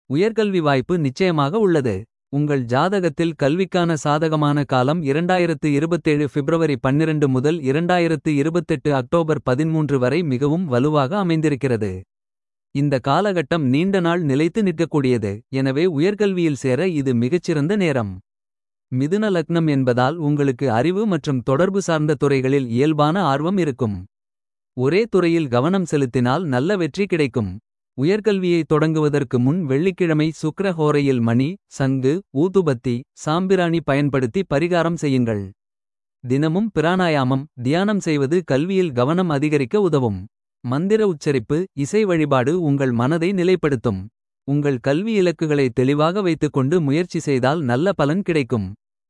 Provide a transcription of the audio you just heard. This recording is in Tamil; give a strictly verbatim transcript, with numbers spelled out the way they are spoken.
உயர்கல்வி வாய்ப்பு நிச்சயமாக உள்ளது. உங்கள் ஜாதகத்தில் கல்விக்கான சாதகமான காலம் இரண்டாயிரத்து இருபத்தேழு பிப்ரவரி பன்னிரண்டு முதல் இரண்டாயிரத்து இருபத்தெட்டு அக்டோபர் பதிமூன்று வரை மிகவும் வலுவாக அமைந்திருக்கிறது. இந்த காலகட்டம் நீண்ட நாள் நிலைத்து நிற்கக்கூடியது. எனவே உயர்கல்வியில் சேர இது மிகச்சிறந்த நேரம். மிதுன லக்னம் என்பதால் உங்களுக்கு அறிவு மற்றும் தொடர்பு சார்ந்த துறைகளில் இயல்பான ஆர்வம் இருக்கும். ஒரே துறையில் கவனம் செலுத்தினால் நல்ல வெற்றி கிடைக்கும். உயர்கல்வியை தொடங்குவதற்கு முன் வெள்ளிக்கிழமை சுக்கிர ஹோரையில் மணி, சங்கு, ஊதுபத்தி, சாம்பிராணி பயன்படுத்தி பரிகாரம் செய்யுங்கள். தினமும் பிராணாயாமம், தியானம் செய்வது கல்வியில் கவனம் அதிகரிக்க உதவும். மந்திர உச்சரிப்பு, இசை வழிபாடு உங்கள் மனதை நிலைப்படுத்தும். உங்கள் கல்வி இலக்குகளை தெளிவாக வைத்துக்கொண்டு முயற்சி செய்தால் நல்ல பலன் கிடைக்கும்.